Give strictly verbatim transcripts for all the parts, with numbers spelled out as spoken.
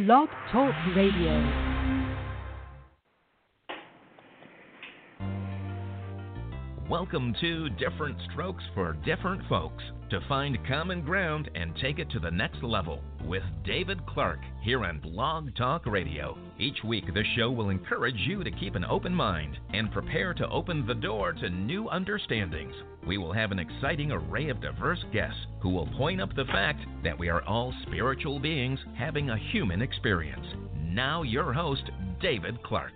Blog Talk Radio. Welcome to Different Strokes for Different Folks, to find common ground and take it to the next level with David Clark here on Blog Talk Radio. Each week, this show will encourage you to keep an open mind and prepare to open the door to new understandings. We will have an exciting array of diverse guests who will point up the fact that we are all spiritual beings having a human experience. Now, your host, David Clark.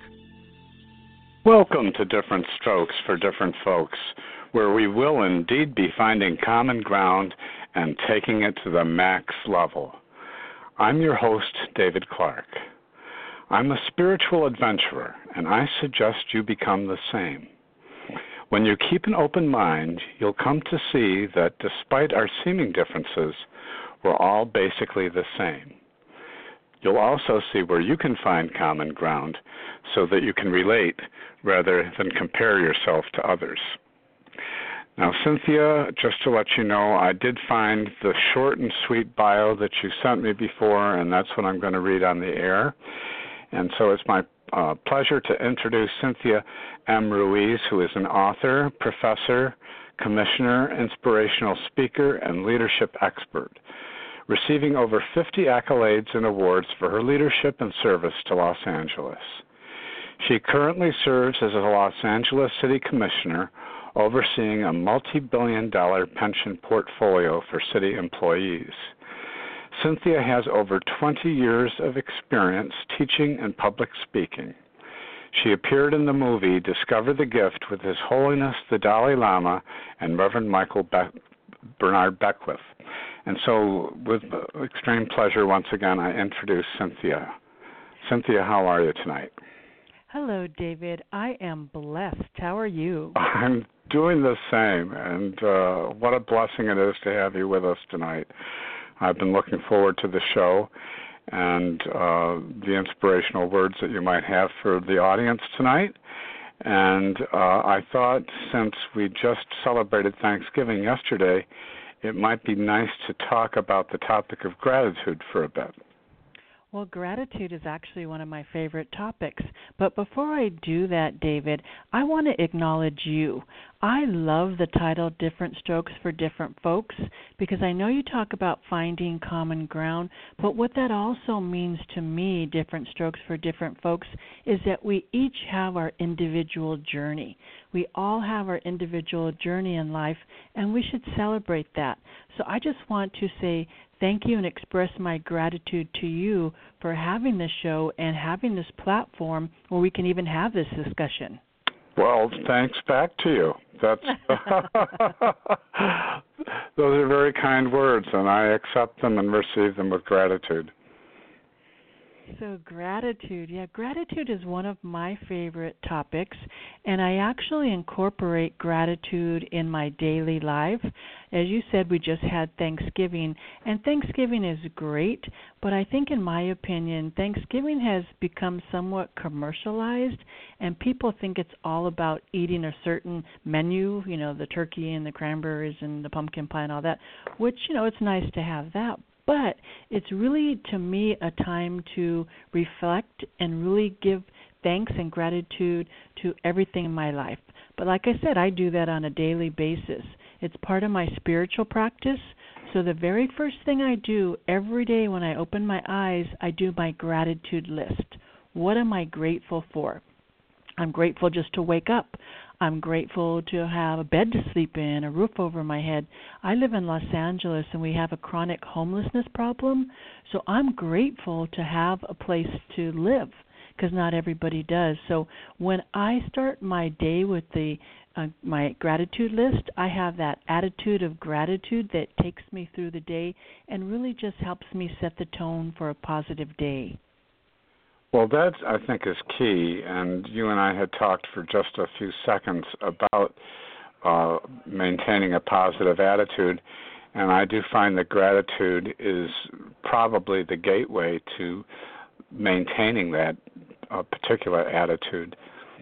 Welcome to Different Strokes for Different Folks, where we will indeed be finding common ground and taking it to the max level. I'm your host, David Clark. I'm a spiritual adventurer, and I suggest you become the same. When you keep an open mind, you'll come to see that despite our seeming differences, we're all basically the same. You'll also see where you can find common ground so that you can relate rather than compare yourself to others. Now, Cynthia, just to let you know, I did find the short and sweet bio that you sent me before, and that's what I'm going to read on the air. And so it's my uh, pleasure to introduce Cynthia M. Ruiz, who is an author, professor, commissioner, inspirational speaker, and leadership expert, receiving over fifty accolades and awards for her leadership and service to Los Angeles. She currently serves as a Los Angeles City Commissioner, overseeing a multi-billion dollar pension portfolio for city employees. Cynthia has over twenty years of experience teaching and public speaking. She appeared in the movie Discover the Gift with His Holiness the Dalai Lama and Reverend Michael Be- Bernard Beckwith. And so, with extreme pleasure, once again, I introduce Cynthia. Cynthia, how are you tonight? Hello, David. I am blessed. How are you? I'm doing the same, and uh, what a blessing it is to have you with us tonight. I've been looking forward to the show and uh, the inspirational words that you might have for the audience tonight. And uh, I thought, since we just celebrated Thanksgiving yesterday, it might be nice to talk about the topic of gratitude for a bit. Well, gratitude is actually one of my favorite topics. But before I do that, David, I want to acknowledge you. I love the title Different Strokes for Different Folks because I know you talk about finding common ground, but what that also means to me, Different Strokes for Different Folks, is that we each have our individual journey. We all have our individual journey in life, and we should celebrate that. So I just want to say thank you and express my gratitude to you for having this show and having this platform where we can even have this discussion. Well, thanks back to you. That's those are very kind words, and I accept them and receive them with gratitude. So gratitude, yeah, gratitude is one of my favorite topics, and I actually incorporate gratitude in my daily life. As you said, we just had Thanksgiving, and Thanksgiving is great, but I think in my opinion, Thanksgiving has become somewhat commercialized, and people think it's all about eating a certain menu, you know, the turkey and the cranberries and the pumpkin pie and all that, which, you know, it's nice to have that. But it's really, to me, a time to reflect and really give thanks and gratitude to everything in my life. But like I said, I do that on a daily basis. It's part of my spiritual practice. So the very first thing I do every day when I open my eyes, I do my gratitude list. What am I grateful for? I'm grateful just to wake up. I'm grateful to have a bed to sleep in, a roof over my head. I live in Los Angeles, and we have a chronic homelessness problem, so I'm grateful to have a place to live because not everybody does. So when I start my day with the uh, my gratitude list, I have that attitude of gratitude that takes me through the day and really just helps me set the tone for a positive day. Well, that, I think, is key, and you and I had talked for just a few seconds about uh, maintaining a positive attitude, and I do find that gratitude is probably the gateway to maintaining that uh, particular attitude.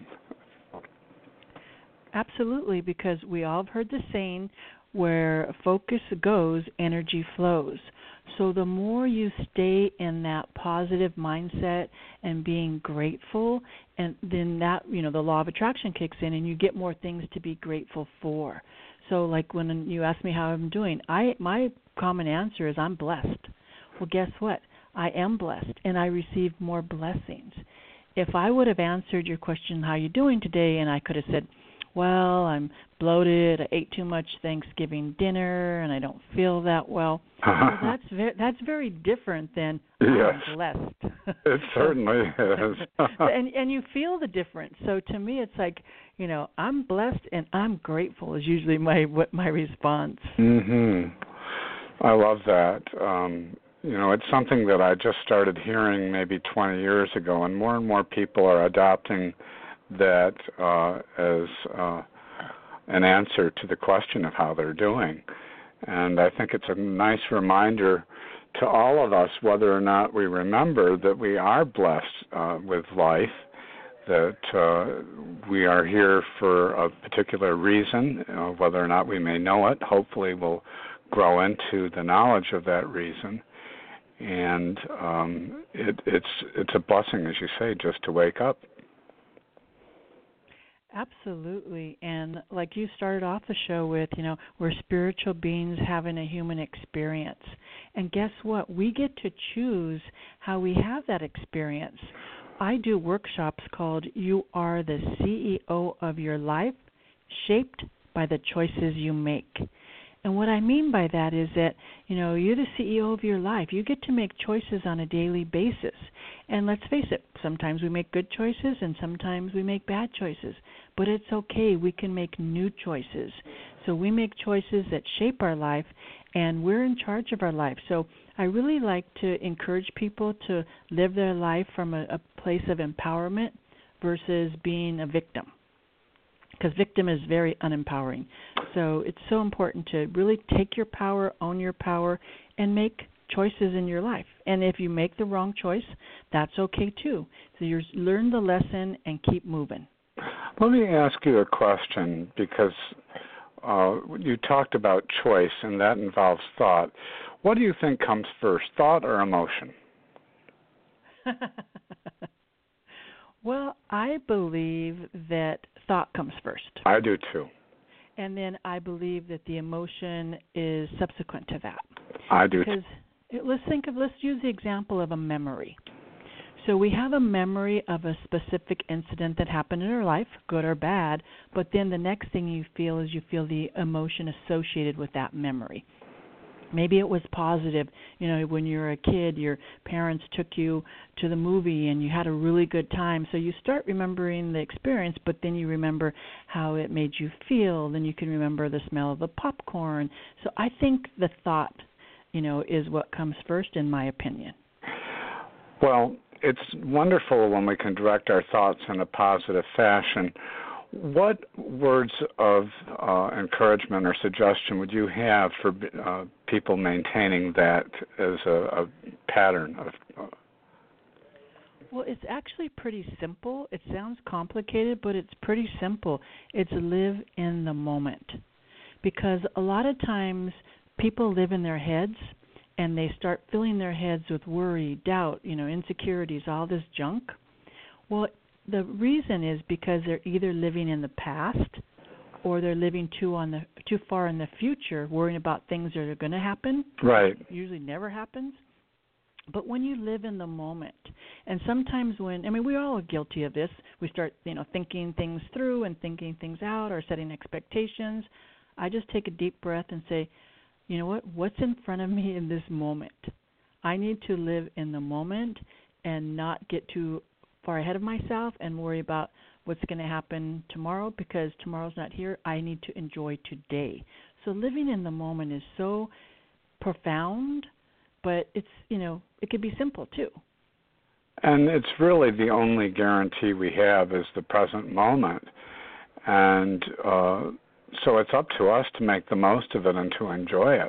Absolutely, because we all have heard the saying, where focus goes, energy flows. So the more you stay in that positive mindset and being grateful, and then that, you know, the law of attraction kicks in and you get more things to be grateful for. So like when you ask me how I'm doing, I my common answer is I'm blessed. Well, guess what? I am blessed, and I receive more blessings. If I would have answered your question, how you doing today, and I could have said, well, I'm bloated, I ate too much Thanksgiving dinner, and I don't feel that well. well that's very, that's very different than yes. I'm blessed. It certainly is. and and you feel the difference. So to me, it's like, you know, I'm blessed and I'm grateful is usually my what my response. Mhm. I love that. Um, you know, it's something that I just started hearing maybe twenty years ago, and more and more people are adopting that uh, as uh, an answer to the question of how they're doing. And I think it's a nice reminder to all of us, whether or not we remember that we are blessed uh, with life, that uh, we are here for a particular reason, uh, whether or not we may know it. Hopefully we'll grow into the knowledge of that reason. And um, it, it's it's a blessing, as you say, just to wake up. Absolutely. And like you started off the show with, you know, we're spiritual beings having a human experience. And guess what? We get to choose how we have that experience. I do workshops called You Are the C E O of Your Life, Shaped by the Choices You Make. And what I mean by that is that, you know, you're the C E O of your life. You get to make choices on a daily basis. And let's face it, sometimes we make good choices and sometimes we make bad choices. But it's okay. We can make new choices. So we make choices that shape our life, and we're in charge of our life. So I really like to encourage people to live their life from a, a place of empowerment versus being a victim. Because victim is very unempowering. So it's so important to really take your power, own your power, and make choices in your life. And if you make the wrong choice, that's okay too. So you learn the lesson and keep moving. Let me ask you a question, because uh, you talked about choice, and that involves thought. What do you think comes first, thought or emotion? Well, I believe that thought comes first. I do too. And then I believe that the emotion is subsequent to that. I do because too. Let's think of, let's use the example of a memory. So we have a memory of a specific incident that happened in our life, good or bad, but then the next thing you feel is you feel the emotion associated with that memory. Maybe it was positive. You know, when you were a kid, your parents took you to the movie and you had a really good time. So you start remembering the experience, but then you remember how it made you feel. Then you can remember the smell of the popcorn. So I think the thought, you know, is what comes first, in my opinion. Well, it's wonderful when we can direct our thoughts in a positive fashion. What words of uh, encouragement or suggestion would you have for uh, people maintaining that as a, a pattern of? Uh... Well, it's actually pretty simple. It sounds complicated, but it's pretty simple. It's live in the moment. Because a lot of times people live in their heads and they start filling their heads with worry, doubt, you know, insecurities, all this junk. Well, the reason is because they're either living in the past or they're living too on the too far in the future, worrying about things that are going to happen. Right. It usually never happens. But when you live in the moment, and sometimes when, I mean, we're all guilty of this. We start, you know, thinking things through and thinking things out or setting expectations. I just take a deep breath and say, you know what, what's in front of me in this moment? I need to live in the moment and not get too far ahead of myself and worry about what's going to happen tomorrow, because tomorrow's not here. I need to enjoy today. So living in the moment is so profound, but it's, you know, it could be simple too. And it's really the only guarantee we have is the present moment. And uh, so it's up to us to make the most of it and to enjoy it.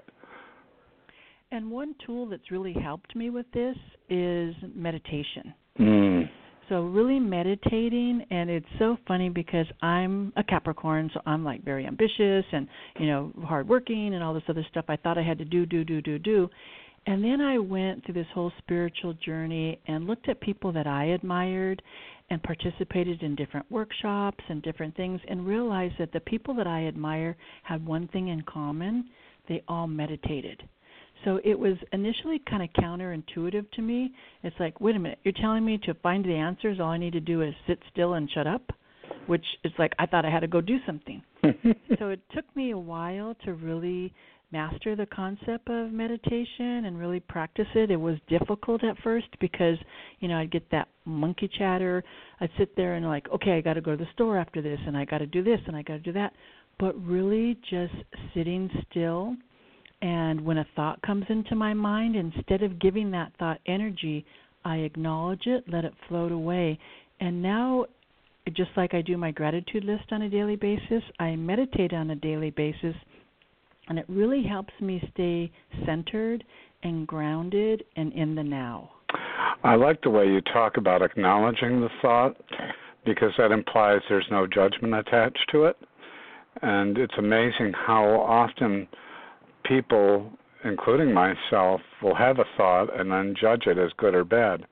And one tool that's really helped me with this is meditation. Mm. So really meditating, and it's so funny because I'm a Capricorn, so I'm like very ambitious and, you know, hardworking and all this other stuff I thought I had to do, do, do, do, do. And then I went through this whole spiritual journey and looked at people that I admired and participated in different workshops and different things and realized that the people that I admire had one thing in common. They all meditated. So it was initially kind of counterintuitive to me. It's like, wait a minute, you're telling me to find the answers, all I need to do is sit still and shut up? Which is like, I thought I had to go do something. So it took me a while to really master the concept of meditation and really practice it. It was difficult at first because, you know, I'd get that monkey chatter. I'd sit there and like, okay, I got to go to the store after this, and I got to do this, and I got to do that. But really just sitting still, and when a thought comes into my mind, instead of giving that thought energy, I acknowledge it, let it float away. And now, just like I do my gratitude list on a daily basis, I meditate on a daily basis. And it really helps me stay centered and grounded and in the now. I like the way you talk about acknowledging the thought, because that implies there's no judgment attached to it. And it's amazing how often people, including myself, will have a thought and then judge it as good or bad.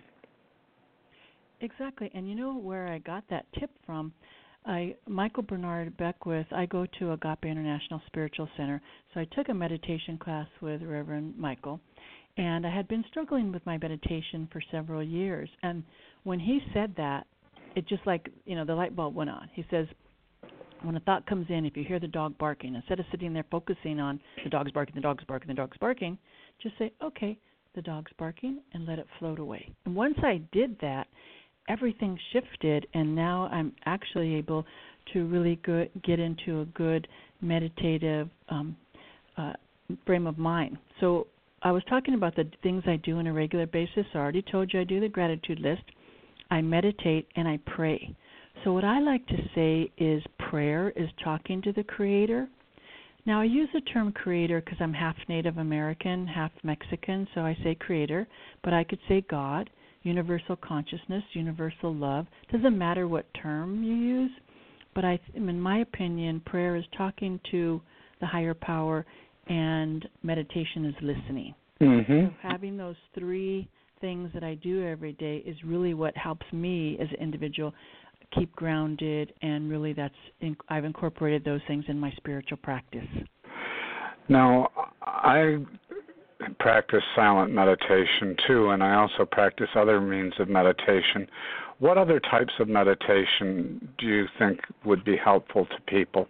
Exactly. And you know where I got that tip from? I, Michael Bernard Beckwith, I go to Agape International Spiritual Center, so I took a meditation class with Reverend Michael, and I had been struggling with my meditation for several years. And when he said that, it just like, you know, the light bulb went on. He says, when a thought comes in, if you hear the dog barking, instead of sitting there focusing on the dog's barking, the dog's barking, the dog's barking, just say, okay, the dog's barking, and let it float away. And once I did that, everything shifted, and now I'm actually able to really good, get into a good meditative um, uh, frame of mind. So I was talking about the things I do on a regular basis. I already told you I do the gratitude list. I meditate, and I pray. So what I like to say is prayer is talking to the Creator. Now, I use the term Creator because I'm half Native American, half Mexican, so I say Creator, but I could say God, universal consciousness, universal love. Doesn't matter what term you use, but I, in my opinion, prayer is talking to the higher power, and meditation is listening. Mm-hmm. So having those three things that I do every day is really what helps me as an individual keep grounded, and really that's in, I've incorporated those things in my spiritual practice. Now, I practice silent meditation too, and I also practice other means of meditation. What other types of meditation do you think would be helpful to people?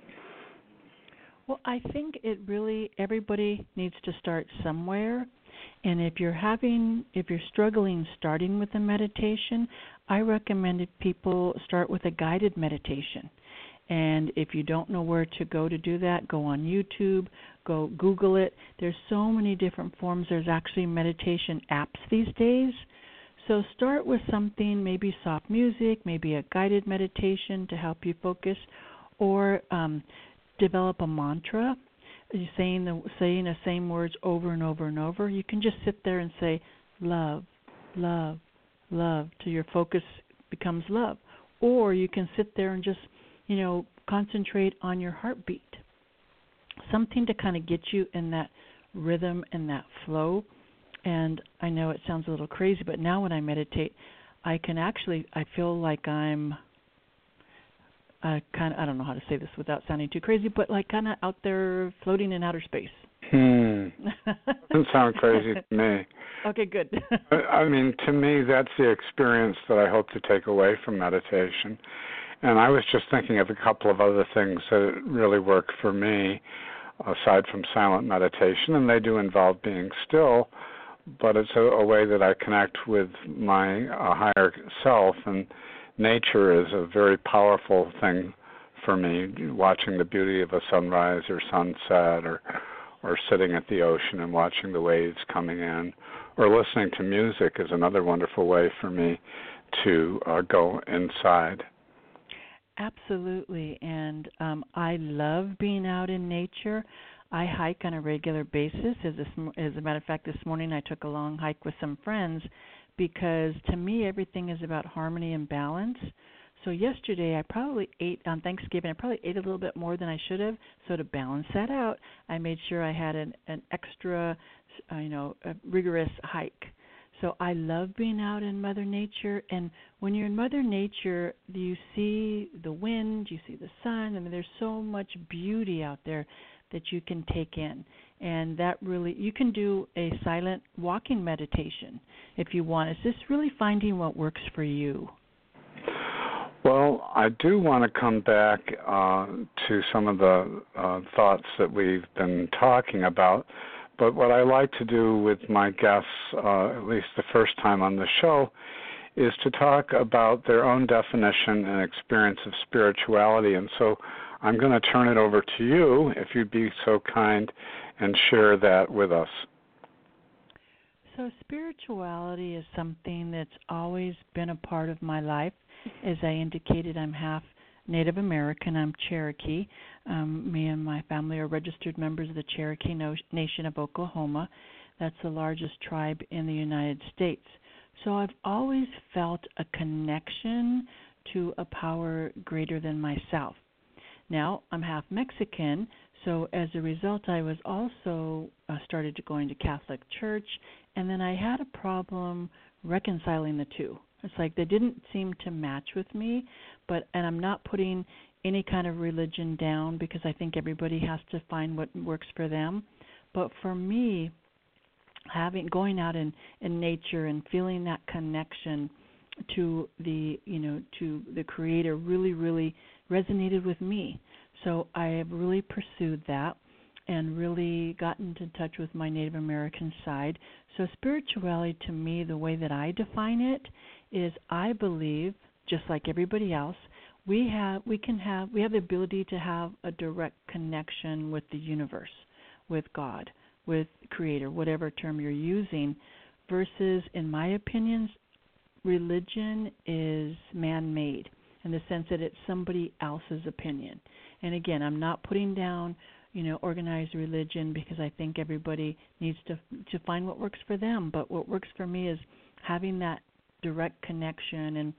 Well, I think it really, everybody needs to start somewhere. And if you're having, if you're struggling starting with a meditation, I recommend that people start with a guided meditation. And if you don't know where to go to do that, go on YouTube, go Google it. There's so many different forms. There's actually meditation apps these days. So start with something, maybe soft music, maybe a guided meditation to help you focus, or um, develop a mantra. You're saying the saying the same words over and over and over. You can just sit there and say love, love, love till your focus becomes love. Or you can sit there and just, you know, concentrate on your heartbeat. Something to kind of get you in that rhythm and that flow. And I know it sounds a little crazy, but now when I meditate, I can actually, I feel like I'm uh, kind of, I don't know how to say this without sounding too crazy, but like kind of out there floating in outer space. Hmm. Doesn't sound crazy to me. Okay, good. I mean, to me, that's the experience that I hope to take away from meditation. And I was just thinking of a couple of other things that really work for me, aside from silent meditation, and they do involve being still, but it's a, a way that I connect with my uh, higher self, and nature is a very powerful thing for me, watching the beauty of a sunrise or sunset, or or sitting at the ocean and watching the waves coming in, or listening to music is another wonderful way for me to uh, go inside. Absolutely, and um, I love being out in nature. I hike on a regular basis. As a, as a matter of fact, this morning I took a long hike with some friends because to me everything is about harmony and balance. So yesterday I probably ate, on Thanksgiving, I probably ate a little bit more than I should have. So to balance that out, I made sure I had an, an extra, uh, you know, a rigorous hike. So I love being out in Mother Nature, and when you're in Mother Nature, you see the wind, you see the sun. I mean, there's so much beauty out there that you can take in, and that really, you can do a silent walking meditation if you want. It's just really finding what works for you. Well, I do want to come back uh, to some of the uh, thoughts that we've been talking about. But what I like to do with my guests, uh, at least the first time on the show, is to talk about their own definition and experience of spirituality. And so I'm going to turn it over to you, if you'd be so kind, and share that with us. So spirituality is something that's always been a part of my life. As I indicated, I'm half Native American. I'm Cherokee. Um, me and my family are registered members of the Cherokee no- Nation of Oklahoma. That's the largest tribe in the United States. So I've always felt a connection to a power greater than myself. Now, I'm half Mexican, so as a result, I was also uh, started to going to Catholic Church, and then I had a problem reconciling the two. It's like they didn't seem to match with me, but and I'm not putting any kind of religion down because I think everybody has to find what works for them. But for me, having going out in, in nature and feeling that connection to the you know to the Creator really really resonated with me. So I have really pursued that and really gotten in touch with my Native American side. So spirituality, to me, the way that I define it is, I believe, just like everybody else, we have we can have we have the ability to have a direct connection with the universe, with God, with Creator, whatever term you're using, versus, in my opinions, religion is man-made in the sense that it's somebody else's opinion. And again, I'm not putting down, you know, organized religion because I think everybody needs to to find what works for them. But what works for me is having that direct connection, and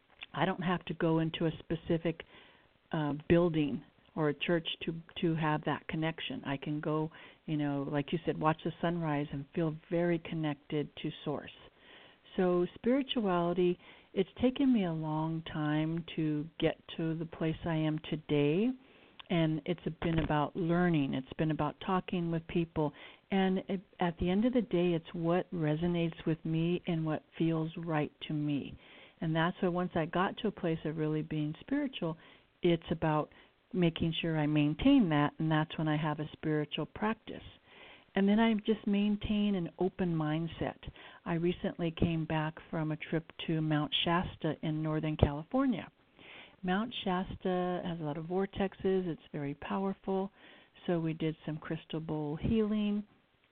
I don't have to go into a specific uh, building or a church to to have that connection. I can go, you know, like you said, watch the sunrise and feel very connected to Source. So spirituality, it's taken me a long time to get to the place I am today, and it's been about learning. It's been about talking with people, and it, at the end of the day, it's what resonates with me and what feels right to me. And that's why once I got to a place of really being spiritual, it's about making sure I maintain that, and that's when I have a spiritual practice. And then I just maintain an open mindset. I recently came back from a trip to Mount Shasta in Northern California. Mount Shasta has a lot of vortexes. It's very powerful. So we did some crystal bowl healing.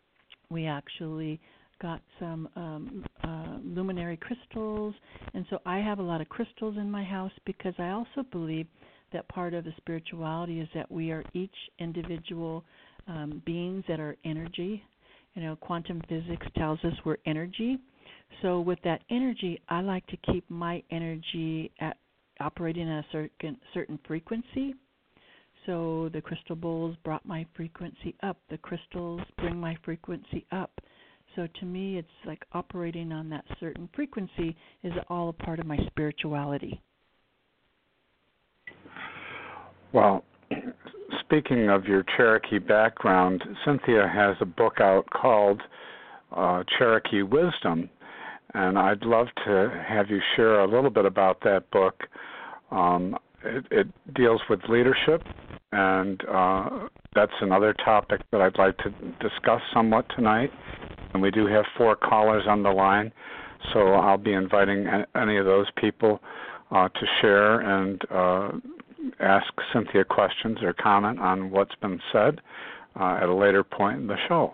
We actually got some um, uh, luminary crystals. And so I have a lot of crystals in my house because I also believe that part of the spirituality is that we are each individual um, beings that are energy. You know, quantum physics tells us we're energy. So with that energy, I like to keep my energy at operating at a certain certain frequency. So the crystal bowls brought my frequency up. The crystals bring my frequency up. So to me, it's like operating on that certain frequency is all a part of my spirituality. Well, speaking of your Cherokee background, Cynthia has a book out called uh, Cherokee Wisdom, and I'd love to have you share a little bit about that book. Um, it, it deals with leadership, and uh, that's another topic that I'd like to discuss somewhat tonight. And we do have four callers on the line, so I'll be inviting any of those people uh, to share and uh, ask Cynthia questions or comment on what's been said uh, at a later point in the show.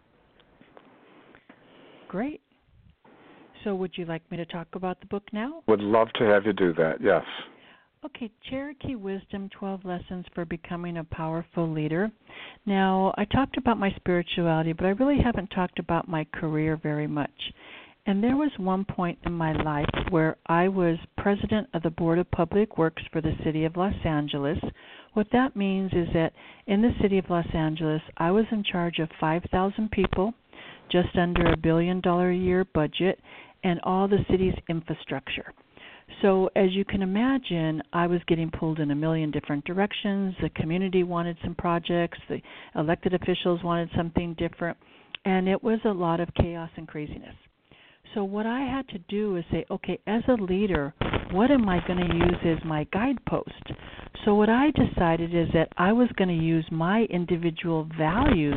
Great. So would you like me to talk about the book now? Would love to have you do that, yes. Okay, Cherokee Wisdom, twelve Lessons for Becoming a Powerful Leader. Now, I talked about my spirituality, but I really haven't talked about my career very much. And there was one point in my life where I was president of the Board of Public Works for the City of Los Angeles. What that means is that in the City of Los Angeles, I was in charge of five thousand people, just under a billion dollar a year budget, and all the city's infrastructure. So as you can imagine, I was getting pulled in a million different directions. The community wanted some projects. The elected officials wanted something different. And it was a lot of chaos and craziness. So what I had to do is say, okay, as a leader, what am I going to use as my guidepost? So what I decided is that I was going to use my individual values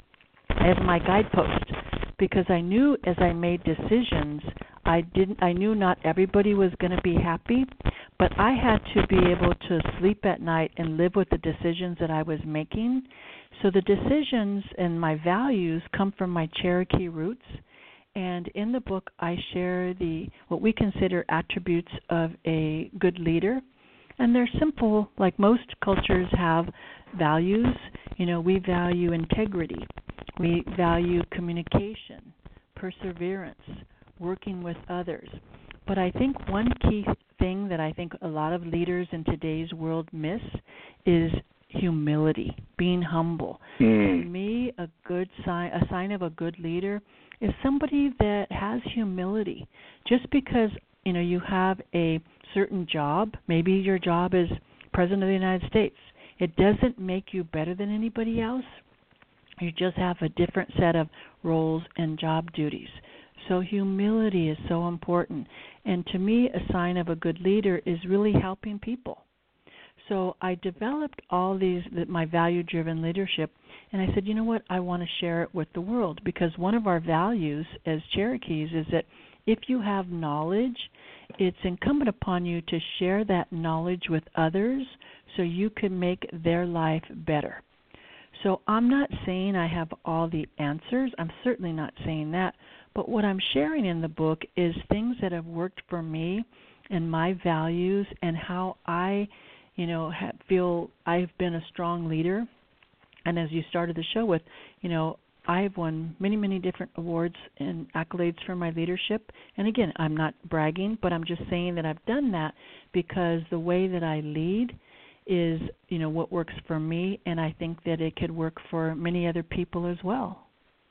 as my guidepost, because I knew as I made decisions, I didn't I knew not everybody was going to be happy, but I had to be able to sleep at night and live with the decisions that I was making. So the decisions and my values come from my Cherokee roots. And in the book, I share the what we consider attributes of a good leader. And they're simple, like most cultures have values. You know, we value integrity. We value communication, perseverance, working with others. But I think one key thing that I think a lot of leaders in today's world miss is humility, being humble. Mm. To me, a good sign, a sign of a good leader is somebody that has humility. Just because, you know, you have a certain job, maybe your job is President of the United States, it doesn't make you better than anybody else. You just have a different set of roles and job duties. So humility is so important. And to me, a sign of a good leader is really helping people. So I developed all these, my value-driven leadership, and I said, you know what, I want to share it with the world, because one of our values as Cherokees is that if you have knowledge, it's incumbent upon you to share that knowledge with others so you can make their life better. So I'm not saying I have all the answers. I'm certainly not saying that. But what I'm sharing in the book is things that have worked for me and my values and how I, you know, have, feel I've been a strong leader. And as you started the show with, you know, I've won many, many different awards and accolades for my leadership. And again, I'm not bragging, but I'm just saying that I've done that because the way that I lead is, you know, what works for me, and I think that it could work for many other people as well.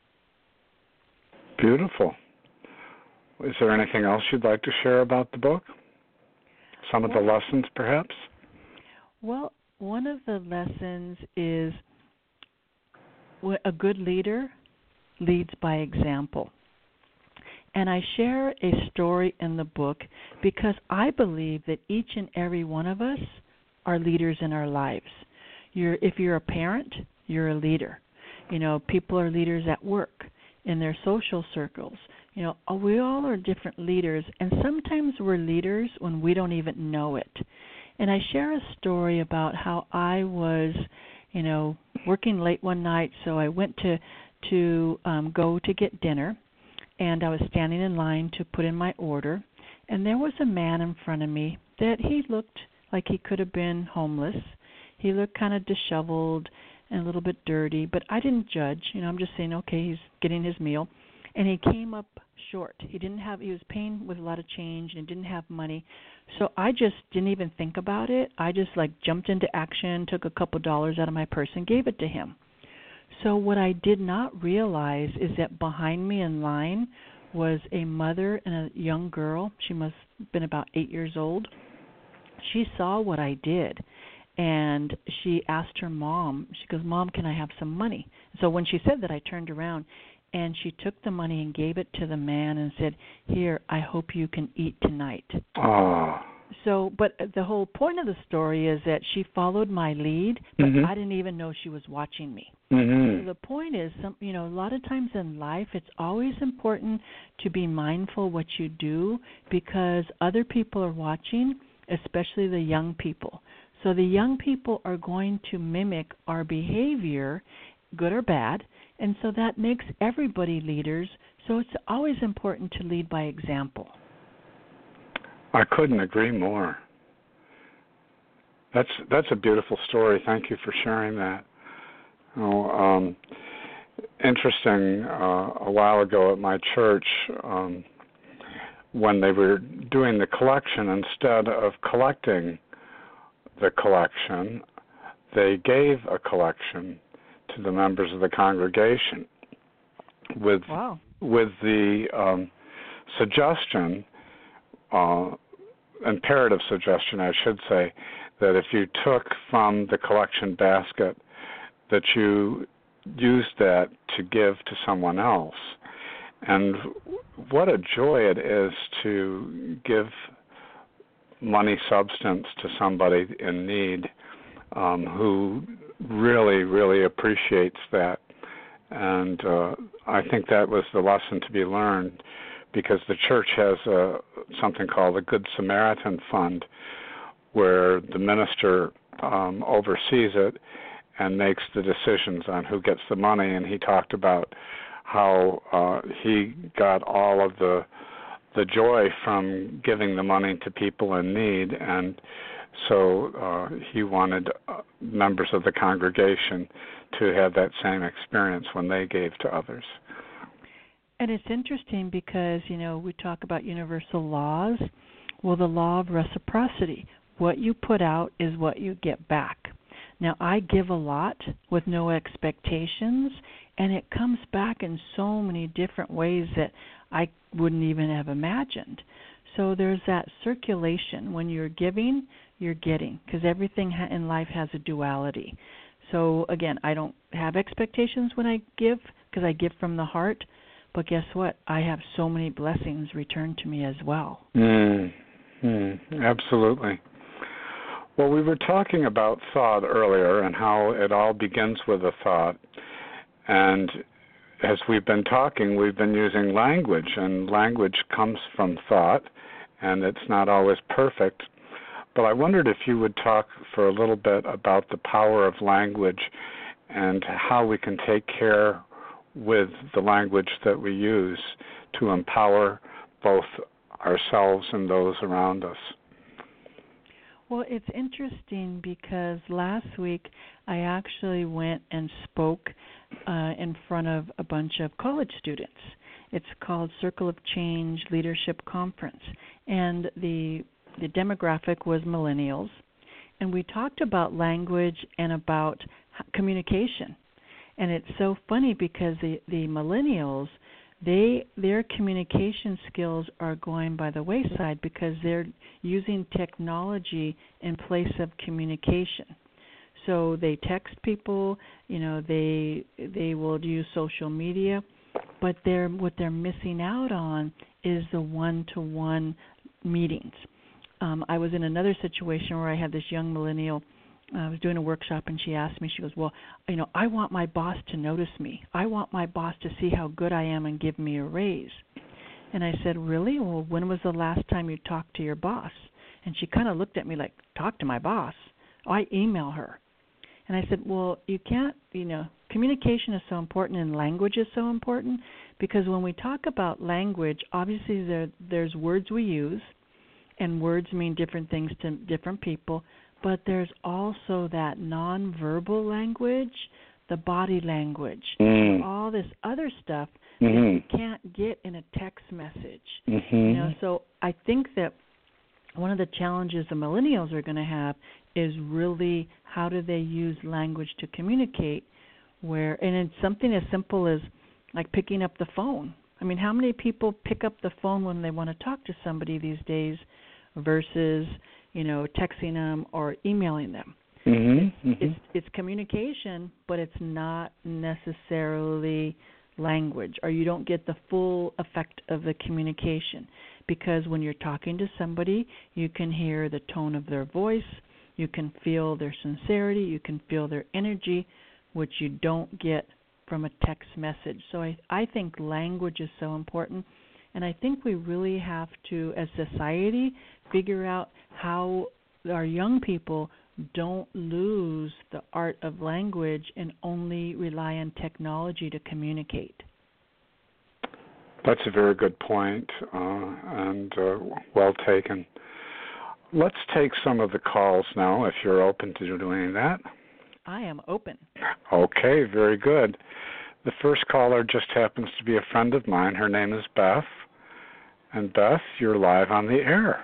Beautiful. Is there anything else you'd like to share about the book? Some of well, the lessons, perhaps? Well, one of the lessons is a good leader leads by example. And I share a story in the book because I believe that each and every one of us are leaders in our lives. You're, if you're a parent, you're a leader. You know, people are leaders at work, in their social circles. You know, we all are different leaders, and sometimes we're leaders when we don't even know it. And I share a story about how I was, you know, working late one night, so I went to to um, go to get dinner, and I was standing in line to put in my order, and there was a man in front of me that he looked like he could have been homeless. He looked kind of disheveled and a little bit dirty, but I didn't judge. You know, I'm just saying, okay, he's getting his meal. And he came up short. He didn't have, he was paying with a lot of change and didn't have money. So I just didn't even think about it. I just like jumped into action, took a couple dollars out of my purse and gave it to him. So what I did not realize is that behind me in line was a mother and a young girl. She must have been about eight years old. She saw what I did, and she asked her mom, she goes, Mom, can I have some money? So when she said that, I turned around, and she took the money and gave it to the man and said, here, I hope you can eat tonight. Oh. So, but the whole point of the story is that she followed my lead, but mm-hmm. I didn't even know she was watching me. Mm-hmm. So the point is, some, you know, a lot of times in life, it's always important to be mindful what you do because other people are watching, especially the young people. So the young people are going to mimic our behavior, good or bad, and so that makes everybody leaders. So it's always important to lead by example. I couldn't agree more. That's that's a beautiful story. Thank you for sharing that. Oh, um, interesting. Uh, a while ago at my church, um, when they were doing the collection, instead of collecting the collection, they gave a collection to the members of the congregation with wow. with the um, suggestion, uh, imperative suggestion, I should say, that if you took from the collection basket, that you use that to give to someone else. And what a joy it is to give money substance to somebody in need um, who really, really appreciates that. And uh, I think that was the lesson to be learned, because the church has a, something called the Good Samaritan Fund, where the minister um, oversees it and makes the decisions on who gets the money. And he talked about how uh, he got all of the the joy from giving the money to people in need, and so uh, he wanted uh, members of the congregation to have that same experience when they gave to others. And it's interesting because, you know, we talk about universal laws. Well, the law of reciprocity, what you put out is what you get back. Now, I give a lot with no expectations, and it comes back in so many different ways that I wouldn't even have imagined. So there's that circulation. When you're giving, you're getting, because everything in life has a duality. So, again, I don't have expectations when I give, because I give from the heart. But guess what? I have so many blessings returned to me as well. Mm, mm, absolutely. Well, we were talking about thought earlier and how it all begins with a thought. And as we've been talking, we've been using language, and language comes from thought, and it's not always perfect. But I wondered if you would talk for a little bit about the power of language and how we can take care with the language that we use to empower both ourselves and those around us. Well, it's interesting because last week I actually went and spoke uh, in front of a bunch of college students. It's called Circle of Change Leadership Conference, and the the demographic was millennials, and we talked about language and about communication. And it's so funny because the, the millennials, they their communication skills are going by the wayside because they're using technology in place of communication. So they text people, you know, they they will use social media, but they're what they're missing out on is the one-to-one meetings. Um, I was in another situation where I had this young millennial. I was doing a workshop, and she asked me, she goes, well, you know, I want my boss to notice me. I want my boss to see how good I am and give me a raise. And I said, really? Well, when was the last time you talked to your boss? And she kind of looked at me like, talk to my boss? Oh, I email her. And I said, well, you can't, you know, communication is so important and language is so important, because when we talk about language, obviously there there's words we use, and words mean different things to different people, but there's also that nonverbal language, the body language, mm. all this other stuff mm-hmm. that you can't get in a text message. Mm-hmm. You know, so I think that one of the challenges the millennials are going to have is really how do they use language to communicate, where, and it's something as simple as like picking up the phone. I mean, how many people pick up the phone when they want to talk to somebody these days versus, you know, texting them or emailing them? Mm-hmm. It's, Mm-hmm. it's it's communication, but it's not necessarily language, or you don't get the full effect of the communication, because when you're talking to somebody, you can hear the tone of their voice, you can feel their sincerity, you can feel their energy, which you don't get from a text message. So I, I think language is so important, and I think we really have to, as society, figure out how our young people don't lose the art of language and only rely on technology to communicate. That's a very good point, uh, and uh, well taken. Let's take some of the calls now, if you're open to doing that. I am open. Okay, very good. The first caller just happens to be a friend of mine. Her name is Beth, And Beth, you're live on the air.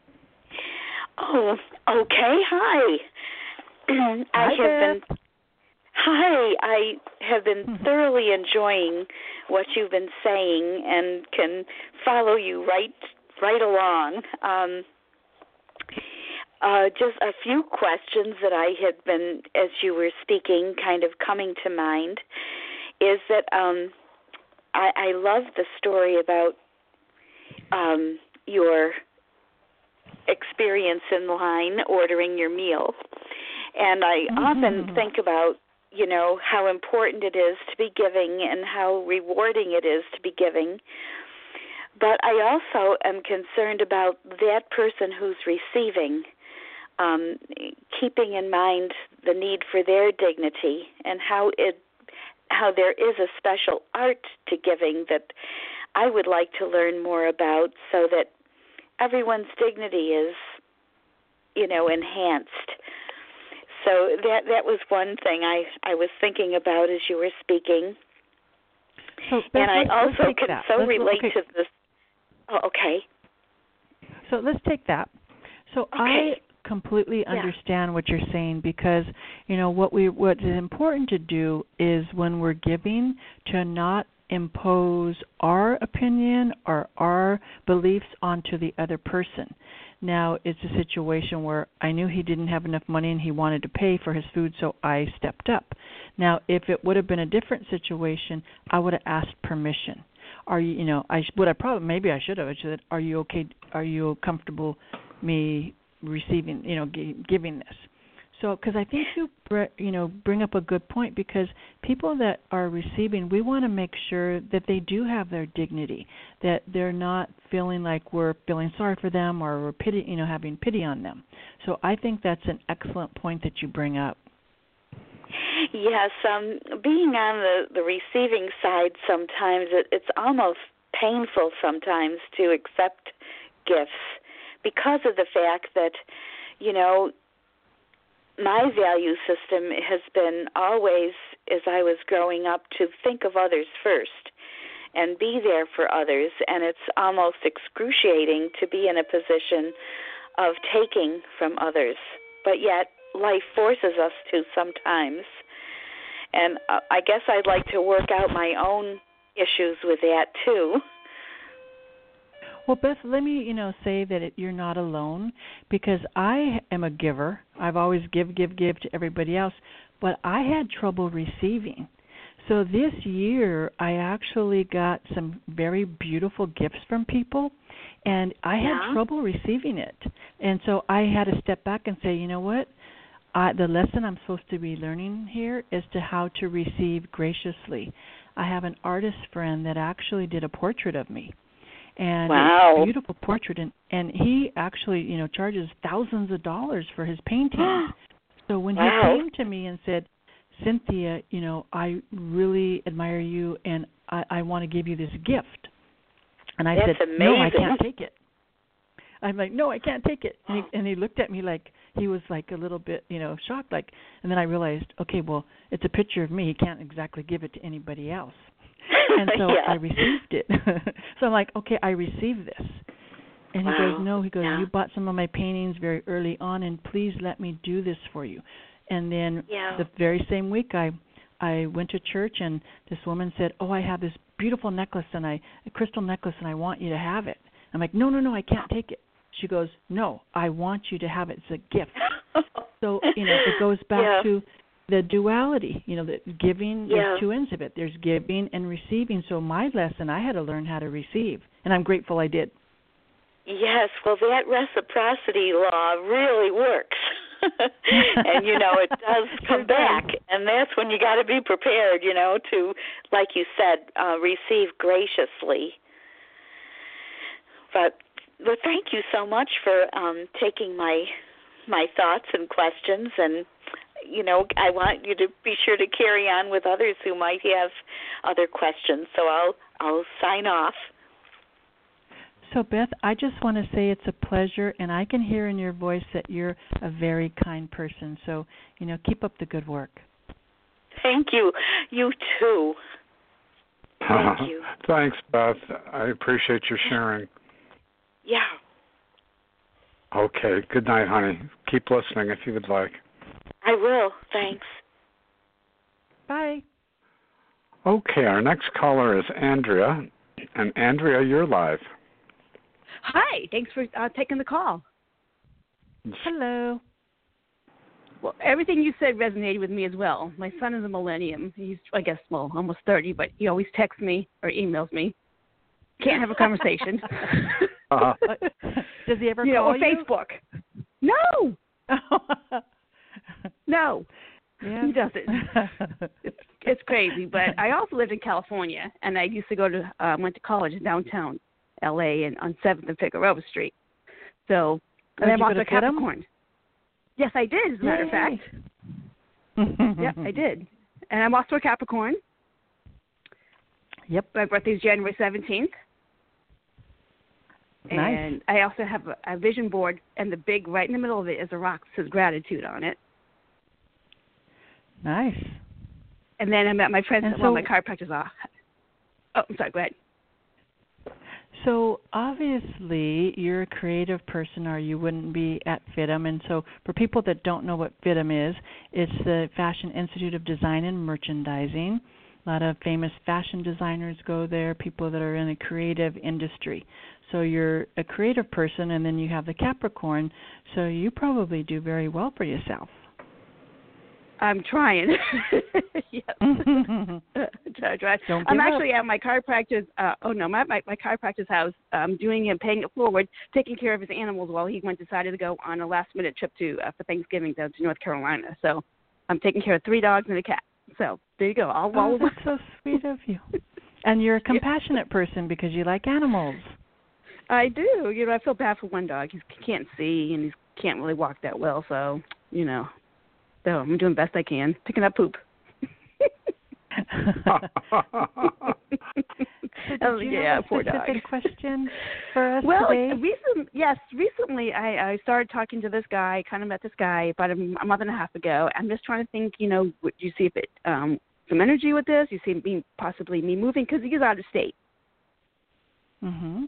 Oh, okay. Hi. I Hi, have Beth. been. Hi. I have been thoroughly enjoying what you've been saying and can follow you right, right along. Um, uh, just a few questions that I had been, as you were speaking, kind of coming to mind. Is that um, I, I love the story about um, your experience in line ordering your meal. And I mm-hmm. often think about, you know, how important it is to be giving and how rewarding it is to be giving. But I also am concerned about that person who's receiving, um, keeping in mind the need for their dignity and how it, how there is a special art to giving that I would like to learn more about so that everyone's dignity is, you know, enhanced. So that that was one thing I, I was thinking about as you were speaking. So, Beth, and I let's, also let's can that. so let's, relate okay. to this. Oh, okay. So let's take that. So okay. I completely yeah. understand what you're saying because, you know, what we what is important to do is when we're giving to not impose our opinion or our beliefs onto the other person. Now, it's a situation where I knew he didn't have enough money and he wanted to pay for his food, so I stepped up. Now, if it would have been a different situation, I would have asked permission. Are you, you know, I would I probably maybe I should have. I should have said, "Are you okay? Are you comfortable me receiving, you know, g- giving this?" So, because I think you, you know, bring up a good point because people that are receiving, we want to make sure that they do have their dignity, that they're not feeling like we're feeling sorry for them or we're pity, you know, having pity on them. So, I think that's an excellent point that you bring up. Yes, um, being on the, the receiving side sometimes, it, it's almost painful sometimes to accept gifts because of the fact that, you know, my value system has been always, as I was growing up, to think of others first and be there for others. And it's almost excruciating to be in a position of taking from others. But yet, life forces us to sometimes. And uh, I guess I'd like to work out my own issues with that, too. Well, Beth, let me, you know, say that it, you're not alone because I am a giver. I've always give, give, give to everybody else, but I had trouble receiving. So this year, I actually got some very beautiful gifts from people, and I had yeah. trouble receiving it. And so I had to step back and say, you know what? I, the lesson I'm supposed to be learning here is to how to receive graciously. I have an artist friend that actually did a portrait of me. And wow. it's a beautiful portrait, and, and he actually, you know, charges thousands of dollars for his paintings. So when wow. he came to me and said, Cynthia, you know, I really admire you, and I, I want to give you this gift. And I That's said, amazing. no, I can't take it. I'm like, no, I can't take it. And he, and he looked at me like he was like a little bit, you know, shocked. Like, and then I realized, okay, well, it's a picture of me. He can't exactly give it to anybody else. And so yeah. I received it. So I'm like, okay, I received this. And he wow. goes, no, he goes, yeah. you bought some of my paintings very early on, and please let me do this for you. And then yeah. the very same week, I I went to church, and this woman said, oh, I have this beautiful necklace, and I a crystal necklace, and I want you to have it. I'm like, no, no, no, I can't take it. She goes, no, I want you to have it. It's a gift. So, you know, it goes back yeah. to the duality, you know, the giving, yeah. there's two ends of it. There's giving and receiving. So my lesson, I had to learn how to receive, and I'm grateful I did. Yes, well, that reciprocity law really works. And, you know, it does come back, and that's when you got to be prepared, you know, to, like you said, uh, receive graciously. But, but thank you so much for um, taking my my thoughts and questions, and you know, I want you to be sure to carry on with others who might have other questions. So I'll I'll sign off. So, Beth, I just want to say it's a pleasure, and I can hear in your voice that you're a very kind person. So, you know, keep up the good work. Thank you. You too. Thank you. Thanks, Beth. I appreciate your sharing. Yeah. Okay. Good night, honey. Keep listening if you would like. I will. Thanks. Bye. Okay, our next caller is Andrea. And Andrea, you're live. Hi. Thanks for uh, taking the call. Hello. Well, everything you said resonated with me as well. My son is a millennium. He's, I guess, well, almost thirty, but he always texts me or emails me. Can't have a conversation. Uh-huh. Does he ever you call know, or you? Facebook. No. No. Yeah. He doesn't. It's, it's crazy. But I also lived in California, and I used to go to, uh, went to college in downtown L A and on seventh and Figueroa Street. So, and Did I'm you go also to a Capricorn. Yes, I did, as a matter of fact. Yep, I did. And I'm also a Capricorn. Yep. My birthday's January seventeenth. Nice. And I also have a, a vision board, and the big, right in the middle of it is a rock that says gratitude on it. Nice. And then I'm at my friend's, And well, so- my chiropractor's off. Oh, I'm sorry, go ahead. So obviously you're a creative person or you wouldn't be at FITM. And so for people that don't know what FITM is, it's the Fashion Institute of Design and Merchandising. A lot of famous fashion designers go there, people that are in the creative industry. So you're a creative person and then you have the Capricorn, so you probably do very well for yourself. I'm trying. Yes. try, try. Don't I'm give actually up. at my chiropractor's, uh, oh no, my, my, my chiropractor's house, um, doing and paying it forward, taking care of his animals while he went decided to go on a last minute trip to uh, for Thanksgiving down to North Carolina. So I'm taking care of three dogs and a cat. So there you go. I'll Oh, that's so sweet of you. And you're a compassionate person because you like animals. I do. You know, I feel bad for one dog. He can't see and he can't really walk that well. So, you know, so I'm doing the best I can, picking up poop. So did Oh, you yeah, have a poor specific dog. question for us Well, today? recent, yes, recently I, I started talking to this guy, kind of met this guy about a, a month and a half ago. I'm just trying to think, you know, do you see if it, um, some energy with this? You see me, possibly me moving, because he's out of state. Mm-hmm.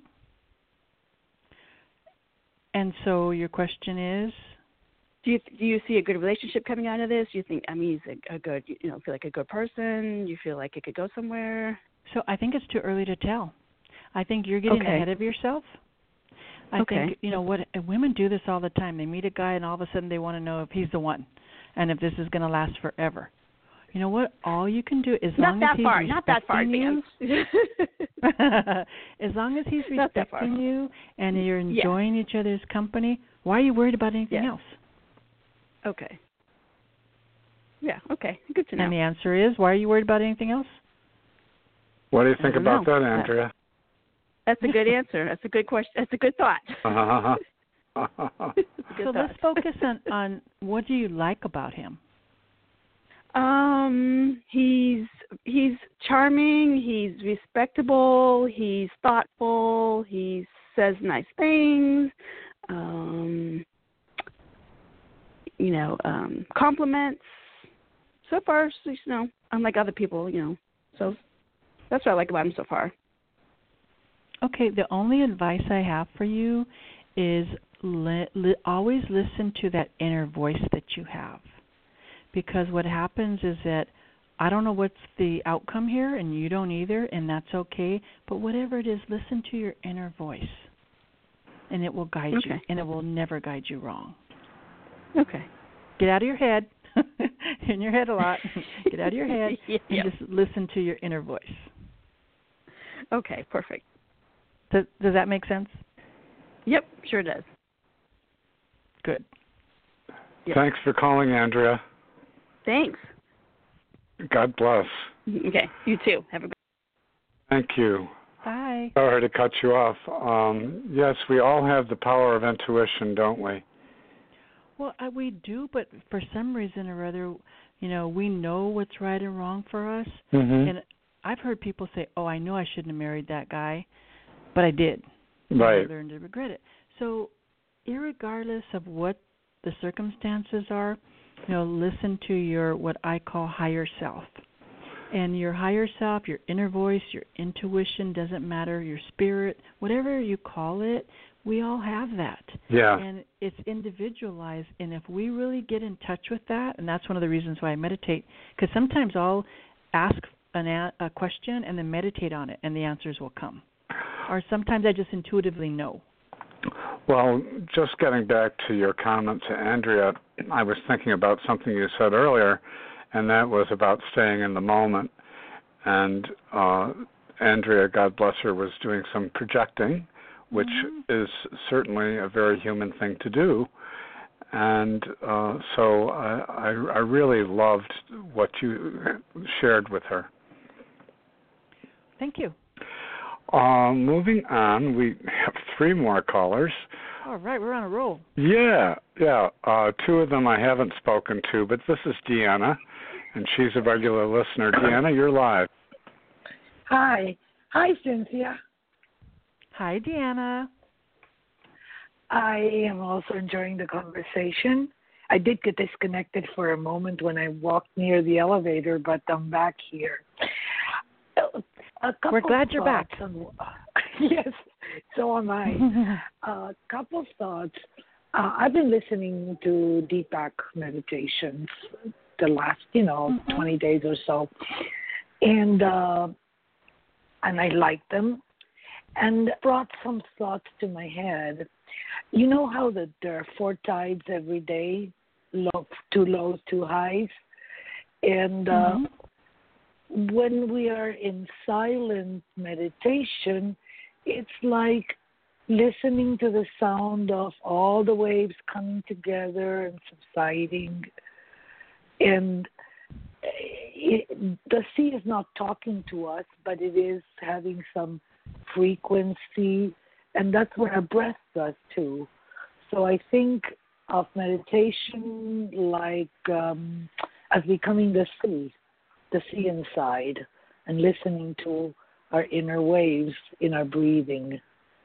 And so your question is? Do you do you see a good relationship coming out of this? Do you think, I mean, he's a, a good, you know, feel like a good person? You feel like it could go somewhere? So I think it's too early to tell. I think you're getting Okay. ahead of yourself. I Okay. think, you know, what women do this all the time. They meet a guy and all of a sudden they want to know if he's the one and if this is going to last forever. You know what? All you can do, as Not long that as he's far. Not that far, respecting you, Dan. as long as he's Not that far. respecting you and you're Yeah. enjoying each other's company, why are you worried about anything Yeah. else? Okay. Yeah, okay. Good to know. And the answer is, why are you worried about anything else? What do you I think don't about know. that, Andrea? That's a good answer. That's a good question. That's a good thought. Uh-huh. That's a good So thought. let's focus on, on what do you like about him? Um, he's he's charming. He's respectable. He's thoughtful. He says nice things. Um, you know, um, compliments. So far, you know, unlike other people, you know. So that's what I like about him so far. Okay, the only advice I have for you is li- li- always listen to that inner voice that you have. Because what happens is that I don't know what's the outcome here, and you don't either, and that's okay. But whatever it is, listen to your inner voice, and it will guide you, Okay. and it will never guide you wrong. Okay. Get out of your head, in your head a lot. Get out of your head Yeah. and just listen to your inner voice. Okay, perfect. Does, does that make sense? Yep, sure does. Good. Yep. Thanks for calling, Andrea. Thanks. God bless. Okay, you too. Have a good Thank you. Bye. Sorry to cut you off. Um, yes, we all have the power of intuition, don't we? Well, uh, we do, but for some reason or other, you know, we know what's right and wrong for us. Mm-hmm. And I've heard people say, "Oh, I know I shouldn't have married that guy, but I did." Right. And I learned to regret it. So, irregardless of what the circumstances are, you know, listen to your what I call higher self. And your higher self, your inner voice, your intuition, doesn't matter, your spirit, whatever you call it, We all have that. Yeah. And it's individualized. And if we really get in touch with that, and that's one of the reasons why I meditate, because sometimes I'll ask an a, a question and then meditate on it, and the answers will come. Or sometimes I just intuitively know. Well, just getting back to your comment to Andrea, I was thinking about something you said earlier, and that was about staying in the moment. And uh, Andrea, God bless her, was doing some projecting, which mm-hmm. is certainly a very human thing to do. And uh, so I, I, I really loved what you shared with her. Thank you. Uh, moving on, we have three more callers. All right, we're on a roll. Yeah, yeah. Uh, two of them I haven't spoken to, but this is Deanna, and she's a regular listener. Deanna, you're live. Hi. Hi, Cynthia. Hi, Deanna. I am also enjoying the conversation. I did get disconnected for a moment when I walked near the elevator, but I'm back here. We're glad you're back. On, yes, so am I. A uh, couple of thoughts. Uh, I've been listening to Deepak meditations the last, you know, mm-hmm. twenty days or so, and uh, and I like them, and brought some thoughts to my head. You know how the, there are four tides every day, low, two lows, two highs, and uh, mm-hmm. when we are in silent meditation, it's like listening to the sound of all the waves coming together and subsiding. And it, the sea is not talking to us, but it is having some frequency, and that's what our breath does too. So I think of meditation like um, as becoming the sea. The sea inside, and listening to our inner waves in our breathing.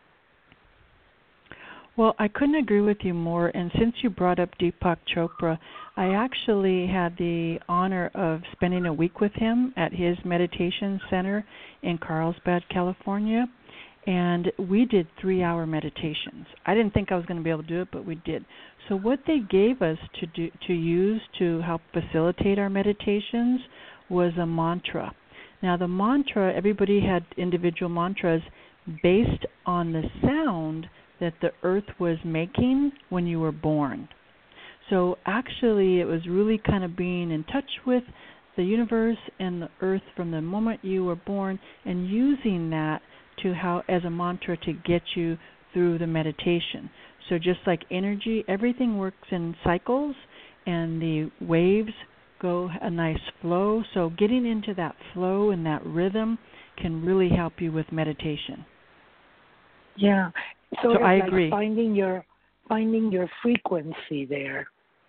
Well, I couldn't agree with you more. And since you brought up Deepak Chopra, I actually had the honor of spending a week with him at his meditation center in Carlsbad, California. And we did three-hour meditations. I didn't think I was going to be able to do it, but we did. So what they gave us to do to use to help facilitate our meditations was a mantra. Now the mantra, everybody had individual mantras based on the sound that the earth was making when you were born. So actually it was really kind of being in touch with the universe and the earth from the moment you were born, and using that to how as a mantra to get you through the meditation. So just like energy, everything works in cycles, and the waves go a nice flow. So getting into that flow and that rhythm can really help you with meditation. Yeah. So, so I like agree. Finding your finding your frequency there.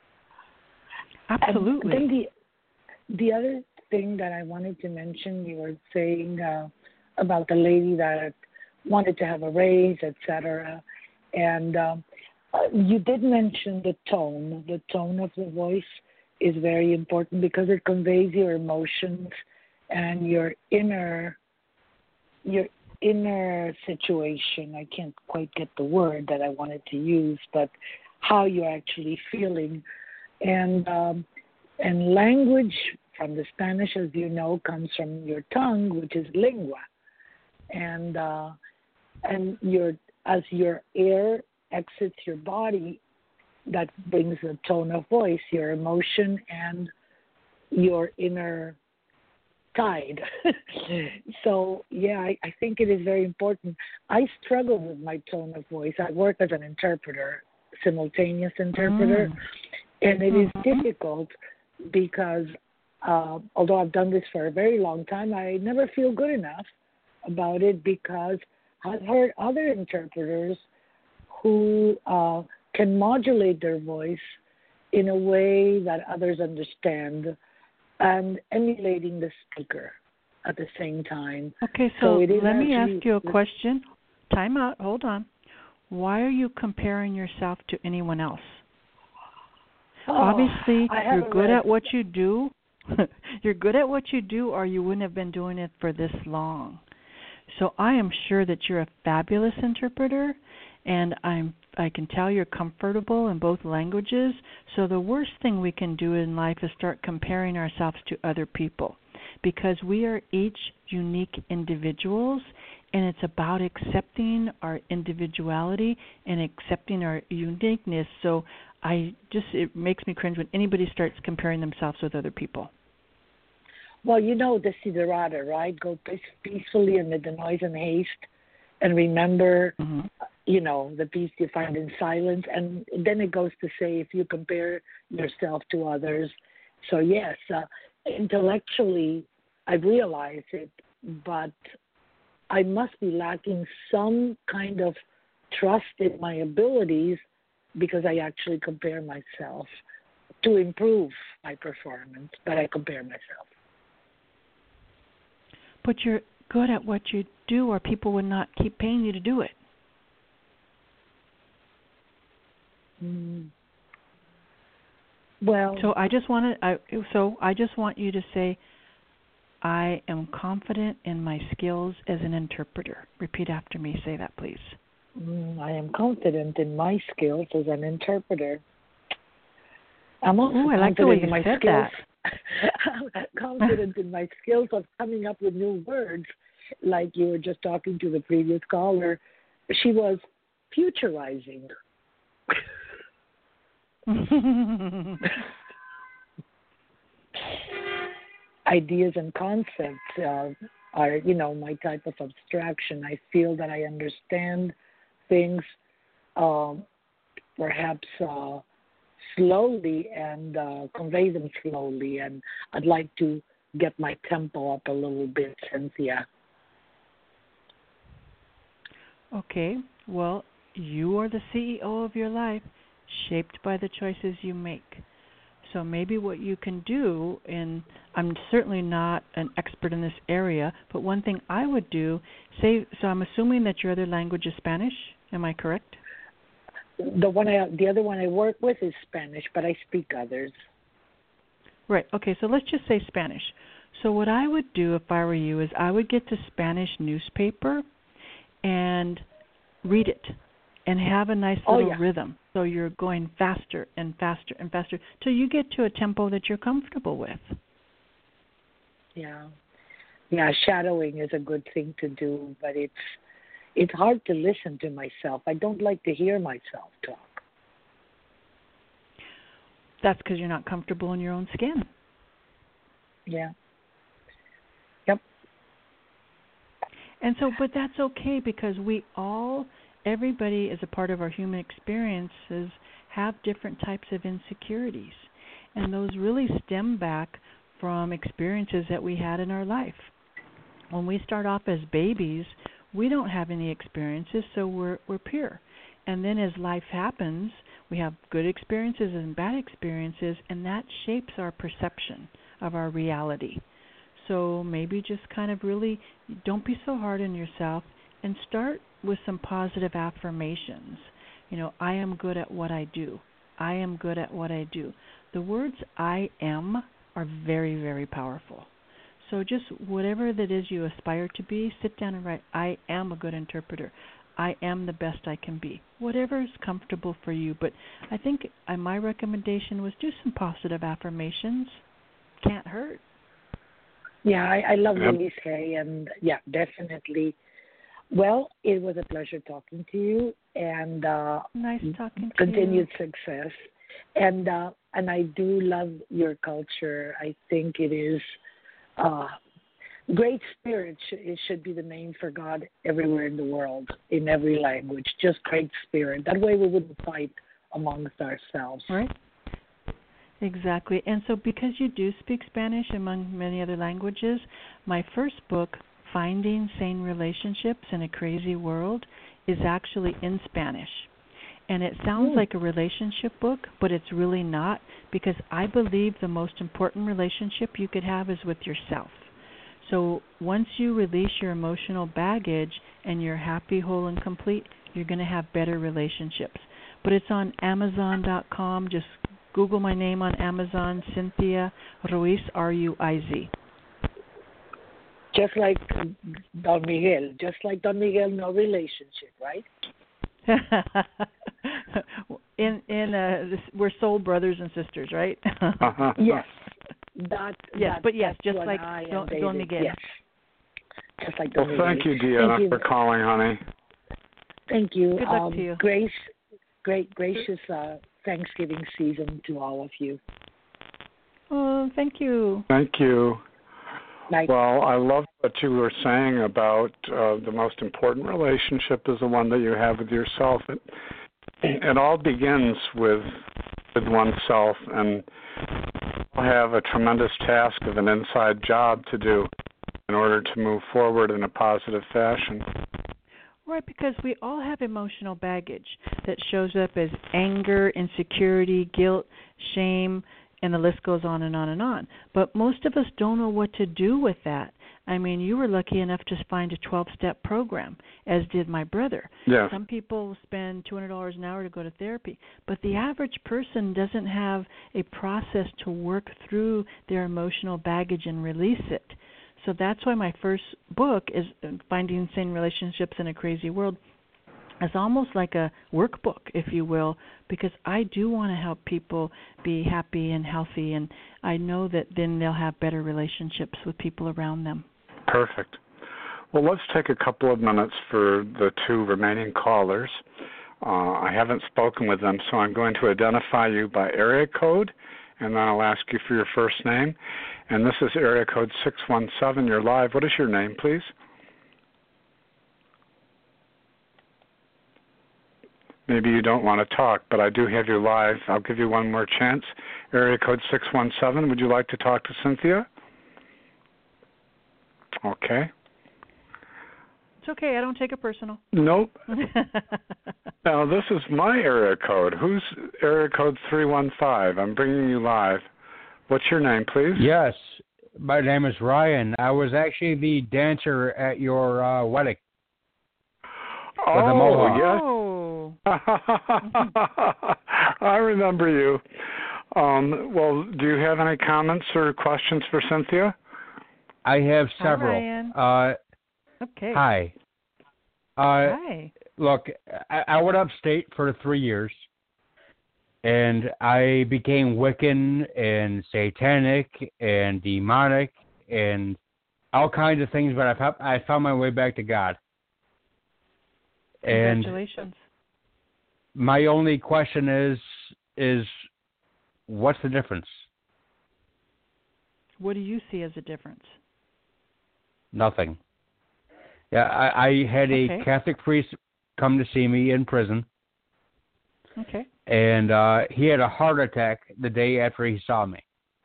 Absolutely. And then the the other thing that I wanted to mention, you were saying uh, about the lady that wanted to have a raise, et cetera. And um, you did mention the tone. The tone of the voice is very important because it conveys your emotions and your inner your inner situation. I can't quite get the word that I wanted to use, but how you're actually feeling. And um, and language from the Spanish, as you know, comes from your tongue, which is lengua. And uh, and your as your air exits your body, that brings a tone of voice, your emotion and your inner tide. So, yeah, I, I think it is very important. I struggle with my tone of voice. I work as an interpreter, simultaneous interpreter, mm. and it mm-hmm. is difficult because uh, although I've done this for a very long time, I never feel good enough about it because I've heard other interpreters who uh, can modulate their voice in a way that others understand and emulating the speaker at the same time. Okay, so, so let me ask you a question. Time out. Hold on. Why are you comparing yourself to anyone else? Oh, Obviously, you're good read. at what you do. You're good at what you do, or you wouldn't have been doing it for this long. So I am sure that you're a fabulous interpreter, and I'm I can tell you're comfortable in both languages. So the worst thing we can do in life is start comparing ourselves to other people, because we are each unique individuals, and it's about accepting our individuality and accepting our uniqueness. So I just, it makes me cringe when anybody starts comparing themselves with other people. Well, you know the Siddhartha, right? Go peacefully amid the noise and haste, and remember, mm-hmm. you know, the peace you find in silence. And then it goes to say, if you compare yourself to others. So yes, uh, intellectually, I realize it, but I must be lacking some kind of trust in my abilities, because I actually compare myself to improve my performance, but I compare myself. But you're good at what you do, or people would not keep paying you to do it. Mm. Well, so I just want to. I, so I just want you to say, I am confident in my skills as an interpreter. Repeat after me. Say that, please. Mm, I am confident in my skills as an interpreter. I'm also Ooh, I like confident the way you in my said skills. that. confident in my skills of coming up with new words, like you were just talking to the previous caller. She was futurizing. Ideas and concepts uh, are, you know, my type of abstraction. I feel that I understand things um, perhaps uh, slowly and uh, convey them slowly. And I'd like to get my tempo up a little bit, Cynthia. Okay. Well, you are the C E O of your life, shaped by the choices you make. So maybe what you can do, and I'm certainly not an expert in this area, but one thing I would do, say, so I'm assuming that your other language is Spanish. Am I correct? The one, I, the other one I work with is Spanish, but I speak others. Right. Okay. So let's just say Spanish. So what I would do if I were you is I would get the Spanish newspaper and read it, and have a nice little oh, yeah. rhythm. So you're going faster and faster and faster till you get to a tempo that you're comfortable with. Yeah. Yeah, shadowing is a good thing to do, but it's it's hard to listen to myself. I don't like to hear myself talk. That's because you're not comfortable in your own skin. Yeah. Yep. And so, but that's okay, because we all, everybody as a part of our human experiences have different types of insecurities. And those really stem back from experiences that we had in our life. When we start off as babies, we don't have any experiences, so we're we're pure. And then as life happens, we have good experiences and bad experiences, and that shapes our perception of our reality. So maybe just kind of really don't be so hard on yourself, and start with some positive affirmations. You know, I am good at what I do. I am good at what I do. The words I am are very, very powerful. So just whatever that is you aspire to be, sit down and write, I am a good interpreter. I am the best I can be. Whatever is comfortable for you. But I think uh, my recommendation was do some positive affirmations. Can't hurt. Yeah, I, I love Yep. Louise Hay, and yeah, definitely. Well, it was a pleasure talking to you, and uh, nice talking to continued you. success. And uh, and I do love your culture. I think it is uh, great spirit. It should be the name for God everywhere in the world, in every language. Just great spirit. That way we wouldn't fight amongst ourselves. Right. Exactly. And so because you do speak Spanish among many other languages, my first book, Finding Sane Relationships in a Crazy World, is actually in Spanish. And it sounds Ooh. like a relationship book, but it's really not, because I believe the most important relationship you could have is with yourself. So once you release your emotional baggage and you're happy, whole, and complete, you're going to have better relationships. But it's on Amazon dot com. Just Google my name on Amazon, Cynthia Ruiz, R U I Z. Just like Don Miguel. Just like Don Miguel, no relationship, right? in in uh, this, we're soul brothers and sisters, right? uh-huh. Yes. That, yes, that, but yes, that's just what like I Don, and Don David- Miguel. Yes. Just like Well, Don thank you, Miguel. Deanna, Thank you. for calling, honey. Thank you. Good luck um, to you. Grace, great, gracious uh, Thanksgiving season to all of you. Oh, thank you. Thank you. Like, Well, I love what you were saying about uh, the most important relationship is the one that you have with yourself. It, it all begins with with oneself, and we'll have a tremendous task of an inside job to do in order to move forward in a positive fashion. Right, because we all have emotional baggage that shows up as anger, insecurity, guilt, shame, and the list goes on and on and on. But most of us don't know what to do with that. I mean, you were lucky enough to find a twelve-step program, as did my brother. Yes. Some people spend two hundred dollars an hour to go to therapy, but the average person doesn't have a process to work through their emotional baggage and release it. So that's why my first book is Finding Sane Relationships in a Crazy World. It's almost like a workbook, if you will, because I do want to help people be happy and healthy, and I know that then they'll have better relationships with people around them. Perfect. Well, let's take a couple of minutes for the two remaining callers. Uh, I haven't spoken with them, so I'm going to identify you by area code, and then I'll ask you for your first name. And this is area code six one seven. You're live. What is your name, please? Maybe you don't want to talk, but I do have you live. I'll give you one more chance. Area code six one seven. Would you like to talk to Cynthia? Okay. It's okay. I don't take it personal. Nope. Now, this is my area code. Who's area code three one five? I'm bringing you live. What's your name, please? Yes, my name is Ryan. I was actually the dancer at your uh, wedding. Oh, with the Mohawk. yes. Oh. I remember you. Um, well, do you have any comments or questions for Cynthia? I have several. Hi, Ryan. Uh, okay. Hi. Uh, Hi. Look, I, I went upstate for three years, and I became Wiccan and satanic and demonic and all kinds of things, but I found, I found my way back to God. And congratulations. my only question is, is what's the difference? What do you see as a difference? Nothing. Yeah, I, I had a Okay. Catholic priest come to see me in prison, Okay. and uh, he had a heart attack the day after he saw me.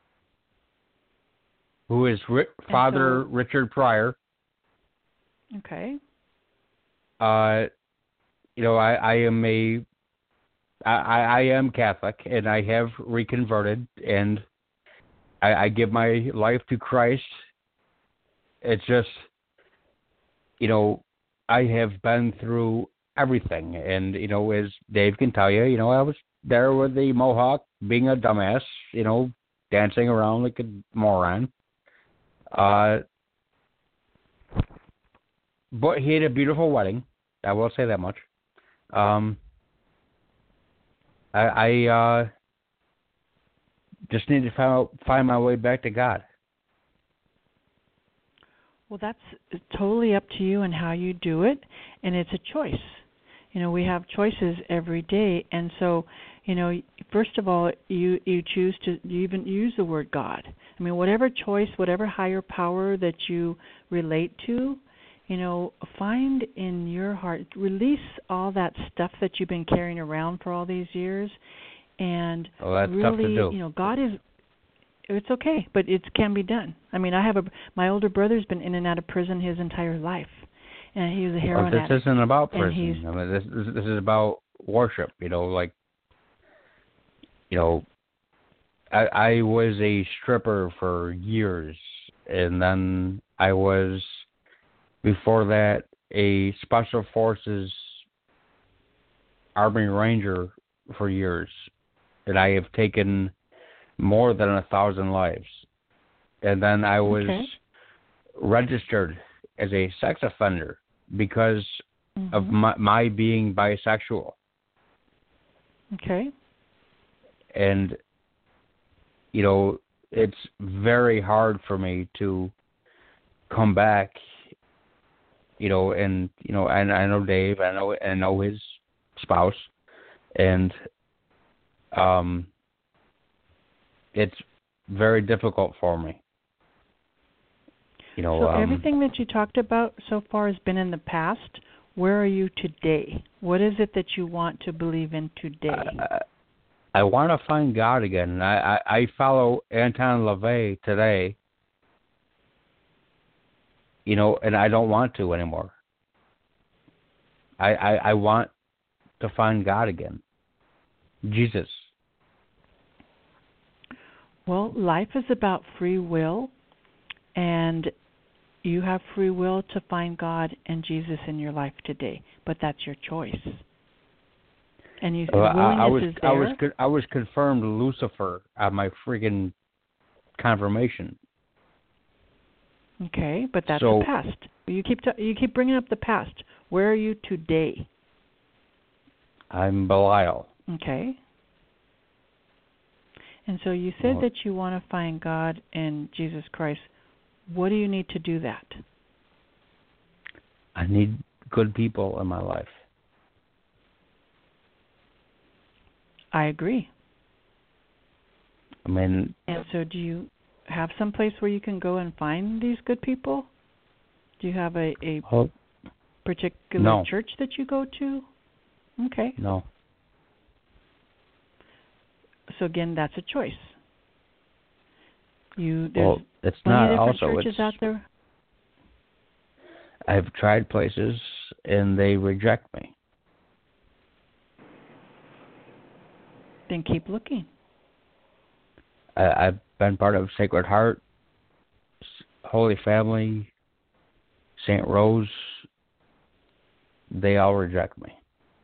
Who is Ri- Father so- Richard Pryor? Okay. Uh, you know, I, I am a, I, I I am Catholic, and I have reconverted, and I, I give my life to Christ. It's just, you know, I have been through everything, and you know, as Dave can tell you, you know, I was there with the Mohawk, being a dumbass, you know, dancing around like a moron. Uh, but he had a beautiful wedding. I will say that much. Um, I, I uh, just need to find out, find my way back to God. Well, that's totally up to you and how you do it, and it's a choice. You know, we have choices every day, and so, you know, first of all, you you choose to you even use the word God. I mean, whatever choice, whatever higher power that you relate to, you know, find in your heart, release all that stuff that you've been carrying around for all these years, and Oh, that's really, tough to do. you know, God is. It's okay, but it can be done. I mean, I have a my older brother's been in and out of prison his entire life, and he was a heroin Well, this addict. isn't about and prison. he's- I mean, this, this this is about worship. You know, like, you know, I I was a stripper for years, and then I was, before that, a special forces Army Ranger for years, and I have taken more than a thousand lives. And then I was Okay. registered as a sex offender because mm-hmm. of my, my being bisexual. Okay. And, you know, it's very hard for me to come back, you know, and, you know, and I know Dave, I know, I know his spouse, and um, it's very difficult for me. You know, so um, everything that you talked about so far has been in the past. Where are you today? What is it that you want to believe in today? I, I want to find God again. I, I, I follow Anton LaVey today, you know, and I don't want to anymore. I, I, I want to find God again. Jesus. Well, life is about free will, and you have free will to find God and Jesus in your life today, but that's your choice. And you said well, willingness I, I was, is there. I was, I was confirmed Lucifer on my freaking confirmation. Okay, but that's so, the past. You keep t- you keep bringing up the past. Where are you today? I'm Belial. Okay. And so you said well, that you want to find God and Jesus Christ. What do you need to do that? I need good people in my life. I agree. I mean... And so do you have some place where you can go and find these good people? Do you have a, a oh, particular no. church that you go to? Okay. No. So again, that's a choice. You there's well, it's plenty not of different also, churches it's, out there. I've tried places and they reject me. Then keep looking. I, I've been part of Sacred Heart, Holy Family, Saint Rose. They all reject me.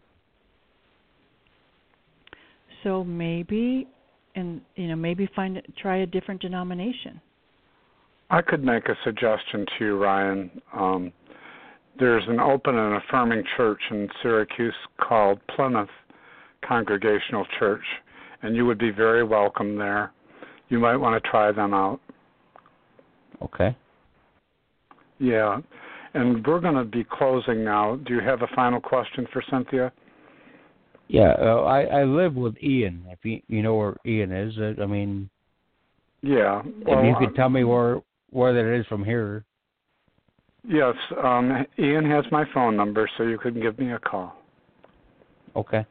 So maybe, and you know, maybe find try a different denomination. I could make a suggestion to you, Ryan. Um, there's an open and affirming church in Syracuse called Plymouth Congregational Church, and you would be very welcome there. You might want to try them out. Okay. Yeah, and we're going to be closing now. Do you have a final question for Cynthia? Yeah, uh, I, I live with Ian. If you, you know where Ian is, uh, I mean... Yeah. Well, if you could tell me where, where that is from here. Yes, um, Ian has my phone number, so you can give me a call. Okay.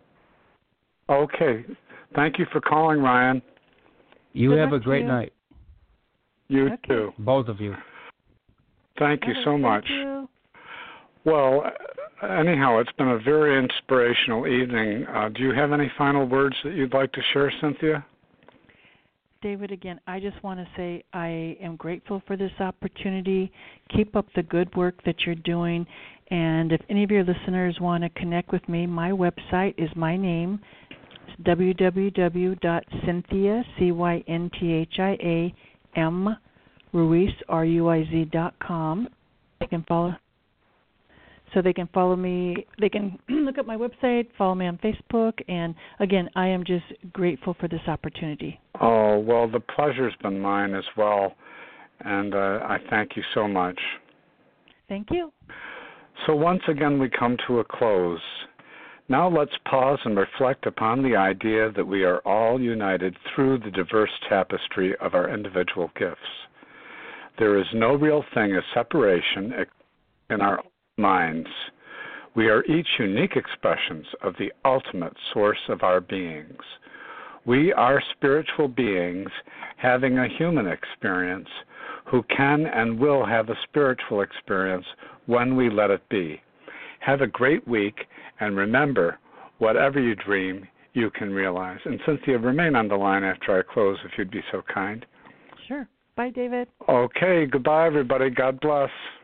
Okay. Thank you for calling, Ryan. You Good have a luck to great you. night. You Okay. too. Both of you. Thank you Okay, so thank much. you. Well, anyhow, it's been a very inspirational evening. Uh, do you have any final words that you'd like to share, Cynthia? David, again, I just want to say I am grateful for this opportunity. Keep up the good work that you're doing. And if any of your listeners want to connect with me, my website is my name. It's w w w dot cynthia, C Y N T H I A, M, Ruiz, R U I Z dot com. They can follow. So they can follow me, they can look up my website, follow me on Facebook, and again, I am just grateful for this opportunity. Oh, well, the pleasure's been mine as well, and uh, I thank you so much. Thank you. So once again, we come to a close. Now let's pause and reflect upon the idea that we are all united through the diverse tapestry of our individual gifts. There is no real thing as separation in our minds. We are each unique expressions of the ultimate source of our beings. We are spiritual beings having a human experience who can and will have a spiritual experience when we let it be. Have a great week, and remember, whatever you dream, you can realize. And Cynthia, remain on the line after I close, if you'd be so kind. Sure. Bye, David. Okay, goodbye, everybody. God bless.